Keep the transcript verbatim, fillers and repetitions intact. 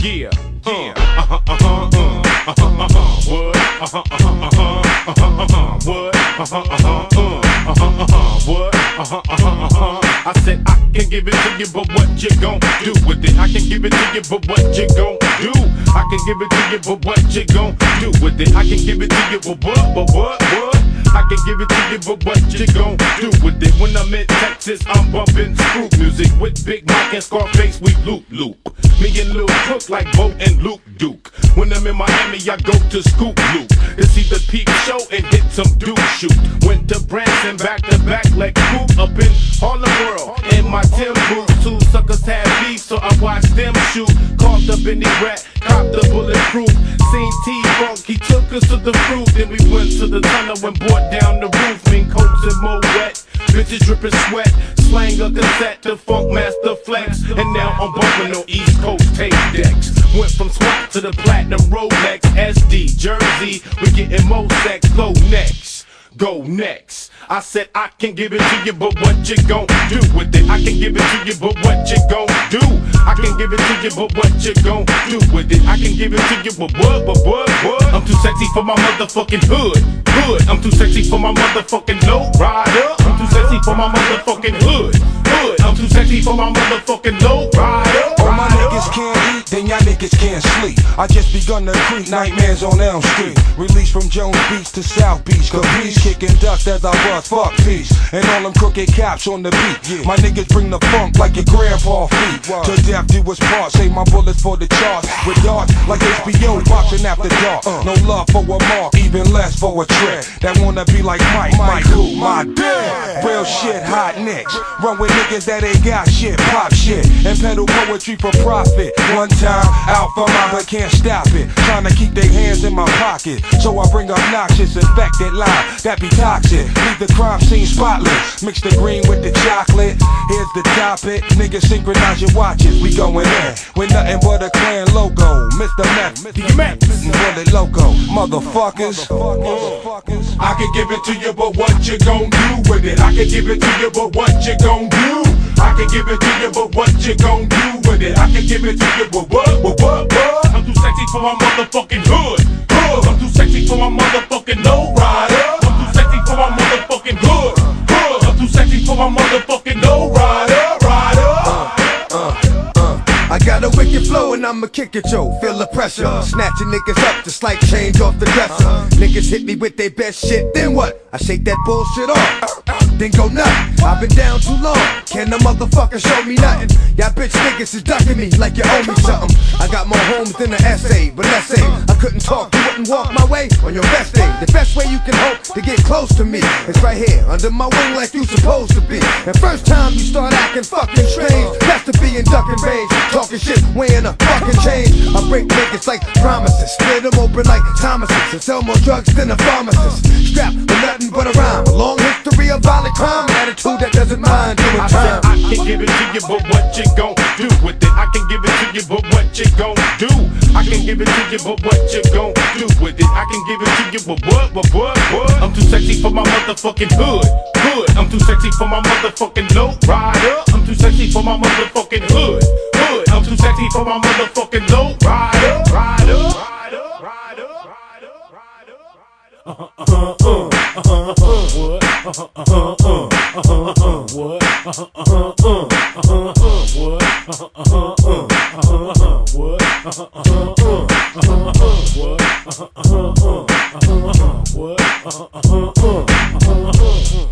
Yeah, yeah, uh-huh, uh-huh, uh, uh-huh, uh-huh, what, uh-huh, uh-huh, uh-huh, uh-huh, uh-huh, what, uh-huh, uh-huh, uh, uh-huh, uh-huh, what, uh-huh, uh-huh, uh-huh. I said I can give it to you, but what you gon' do with it? I can give it to you, but what you gon' do? I can give it to you, but what you gon' do with it? I can give it to you, but what, but what, what? I can give it to you, but what you gon' do with it? When I'm in Texas, I'm bumping screw music with Big Mike and Scarface, we loop loop. Me and Lil Cook like Bo and Luke Duke. When I'm in Miami, I go to Scoop Loop to see the Peep Show and hit some dude shoot. Went to Branson back to back like Coop up in Harlem World. In my Tim boots, two suckers had beef, so I watched them shoot. Caught up in the rat, copped the bulletproof. Seen T-Funk, he took us to the fruit. Then we went to the tunnel and brought down the roof. Mean coats and more wet, bitches dripping sweat. Slang a cassette to Funk Master Flex. And now I'm bumping on East Coast tape decks. Went from SWAT to the platinum Rolex S D Jersey. We getting more sex. Go next, go next. I said I can give it to you, but what you gon' do with it? I can give it to you, but what you gon' do? I can give it to you, but what you gon' do with it? I can give it to you, but what, but what, what? I'm too sexy for my motherfucking hood, hood. I'm too sexy for my motherfucking low rider. I'm too sexy for my motherfucking hood, hood. I'm too sexy for my motherfucking low rider. All my niggas can't eat, then y'all niggas can't sleep. I just begun to creep nightmares on Elm Street. Released from Jones Beach to South Beach. Capiche, kicking dust as I bust, fuck peace. And all them crooked cops on the beat. Yeah. My niggas bring the funk like your grandpa feet. Wow. To death do us part, save my bullets for the charts. With darts like H B O boxing after dark. Uh. No love for a mark, even less for a trick. That wanna be like Mike, Mike who? My dad. Real shit, hot nicks. Run with niggas that ain't got shit, pop shit. And peddle poetry for profit. One time, out for mine, but can't stop it. Trying to keep their hands in my pocket. So I bring obnoxious, infected line that be toxic. Leave the crime scene spotless. Mix the green with the chocolate. Here's the topic. Niggas synchronize your watches. We going in with nothing but a clan logo. Mister Meth, D Max, Bullet Loco. Motherfuckers. Motherfuckers. I can give it to you, but what you gon' do with it? I can give it to you, but what you gon' do? I can give it to you, but what you gon' do with it? I can give it to you, but what, what, what, what? I'm too sexy for my motherfucking hood, hood. I'm too sexy for my motherfucking low rider. I'm too sexy for my motherfucking hood, hood. I'm too sexy for my motherfucking low rider, rider. Uh, uh, uh. I got a wicked flow and I'ma kick it, yo. Feel the pressure, snatching niggas up just like change off the dresser. Niggas hit me with their best shit, then what? I shake that bullshit off, then go nuts. I've been down too long, can the motherfucker show me nothing? Y'all bitch niggas is ducking me like you owe me something. I got more homes than an essay, but let's say I couldn't talk, you wouldn't walk my way on your best day. The best way you can hope to get close to me is right here, under my wing like you supposed to be. And first time you start acting fucking strange, that's to be in ducking range, talking shit, weighing a fucking change. I break niggas like promises, split them open like Thomas's, and sell more drugs than a pharmacist. Strapped with nothing but a rhyme, a long history of violent crime, an attitude that doesn't mind doing I time. said I can give it to you, but what you gon' do with it? I can give it to you, but what you gon' do? I can give it to you, but what you gon' do with it? I can give it to you, but what, but what, what? I'm too sexy for my motherfucking hood, hood. I'm too sexy for my motherfucking low rider. I'm too sexy for my motherfucking hood, hood. I'm too sexy for my motherfucking low rider, rider, rider, rider, rider, rider. Uh uh uh uh uh uh what? Uh uh uh uh uh uh what? Uh uh uh uh uh uh what? Uh uh uh uh uh what? Uh uh uh uh uh what? Uh uh uh uh uh what? Uh uh uh uh uh what?